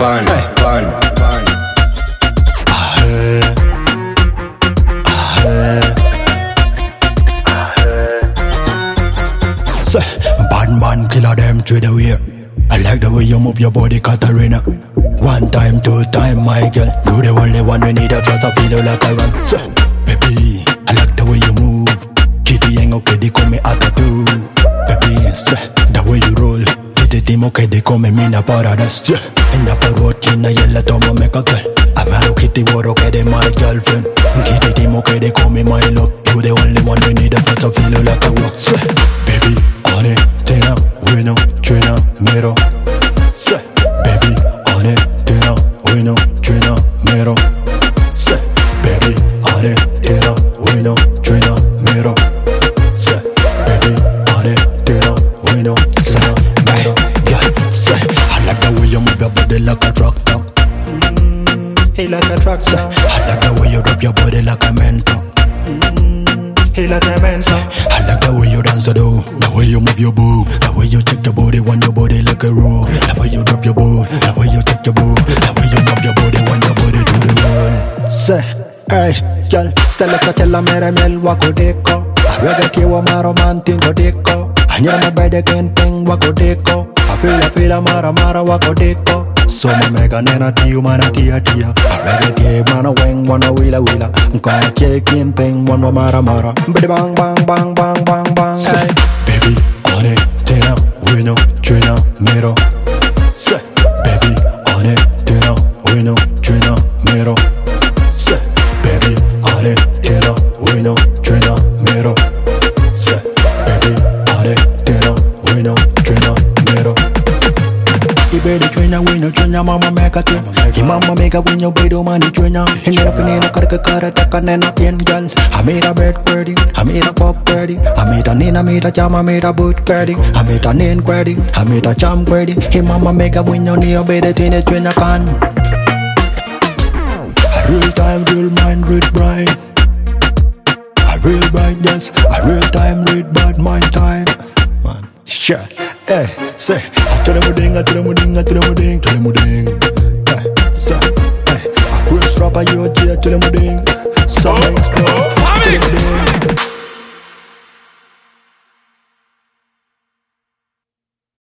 fun. Bad man killer them through the way. I like the way you move your body, Katarina. One time, two time, my girl. You the only one we need a trust. I feel like I run. Baby, I like the way you move. Kitty ain't okay, they call me attitude. Baby, the way you roll. Kitty team okay, they call me Mina Paradise. In the road, China yellow tomo make a girl. I'm a kitty war okay, they my girlfriend. Kitty team okay, they call me my love. You the only one we need a trust. I feel like I walk. Baby, on it, tina, winno, trina, mero. Baby, on it, tina, winno, trina, mero. Baby, on it, tina, winno, trina, mero. Baby, on it, tina, winno, trina, mero. I like the way you move your body like a tractor. Hey, like a tractor. I like the way you rub your body like a mentor. Hey, like a mentor. I like the way you dance, though. The way you move your boo. The way you check your body when your body like a roll. The way you drop your boo. The way you check your boo. The way you move your body when your body do the roll. Say, hey, girl, stella katella mere mel wako deko. Avega kiwa maro mantingo deko. Anyama bede kenteng wako deko. Afila mara wako deko. So my mega nena tiu mana tia. Avega tie mana weng wana wila. Nkona check-in peng wana mara. Bidi bang. Say, baby, on it, tina, winno, trina, mero. Say, baby, on it, tina, winno, trina, mero. Say, baby, on it, tina, winno, trina, mero. Say, baby, on it, tina, winno, trina, mero. Ibedi trina, winno, trina, mama mega tin. Mama mega winno, bedo mani trina. Hinero kanina karka taka nena yen gal. I made a bed query, I made a pop query. I made a nina, made a jam, I made a boot query. I made a nain query, I made a jam query. Hey mama mega winno, ni obede tine trina kan. A real time, real mind, real bright. A real bright, yes. A real time, real bad mind time. Man, sure. Hey, say, I tell them a ding. Hey, say, hey, I press rapper, you're here, tell them a ding. Some explode, tell them a ding.